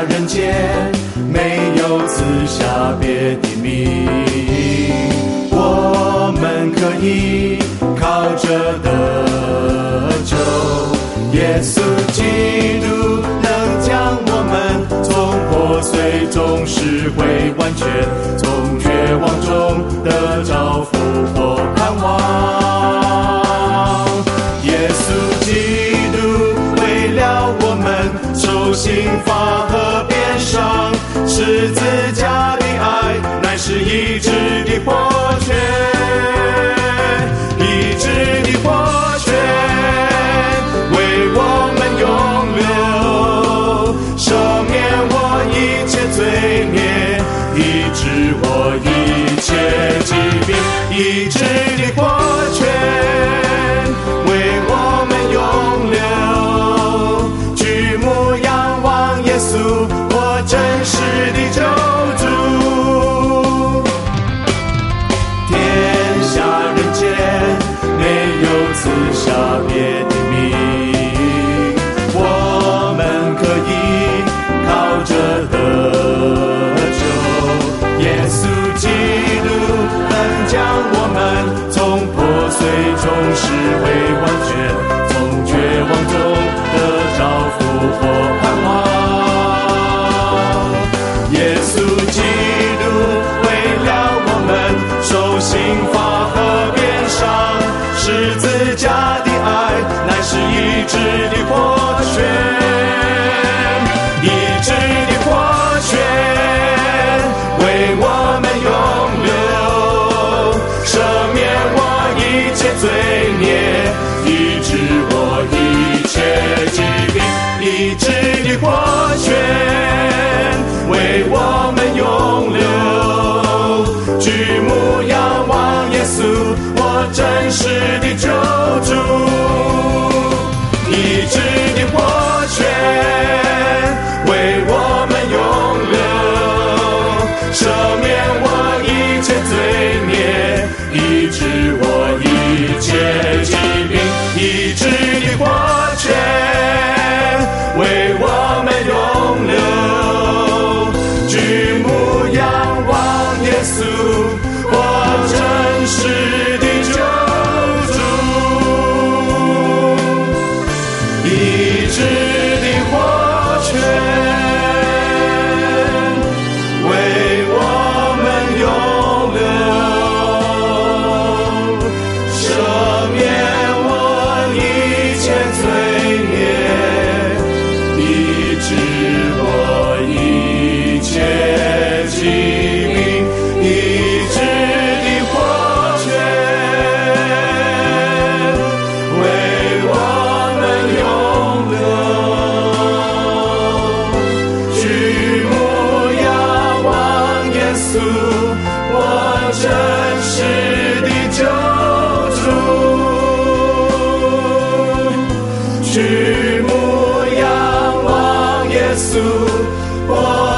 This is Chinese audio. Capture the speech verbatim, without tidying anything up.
人间，没有赐下别的名，我们可以靠着得救。耶稣基督能将我们从破碎中拾回完全，从绝望中得着复活盼望。耶稣基督为了我们受刑罚和鞭伤，十字架的爱乃是医治的活泉，医治的活泉为我们永留，赦免我一切罪孽，医治我一切疾病，医治的活泉为我们永留，举目仰望耶稣，我真实的救主。天下人间没有赐下别的名，我们可以靠着得救。耶稣基督能将我们从破碎中拾回完全，从绝望中得着复活盼望。耶稣基督为了我们受刑罚和鞭伤，十字架的爱乃是医治的活泉，医治的活泉为我们永留，赦免我一切罪孽，医治我一切疾病，医治的活泉为我们永留，举目仰望耶稣，我真实的救主。医治的活泉为我们永留，赦免我一切罪孽，医治我一切疾病，医治的活泉为我们永留，举目仰望耶稣，我真实的救主。医治的活泉为我们永留，赦免我一切罪孽，医治我一切疾病，医治的活泉为我们永留，举目仰望耶稣，我真实的救主，举目仰望耶稣，我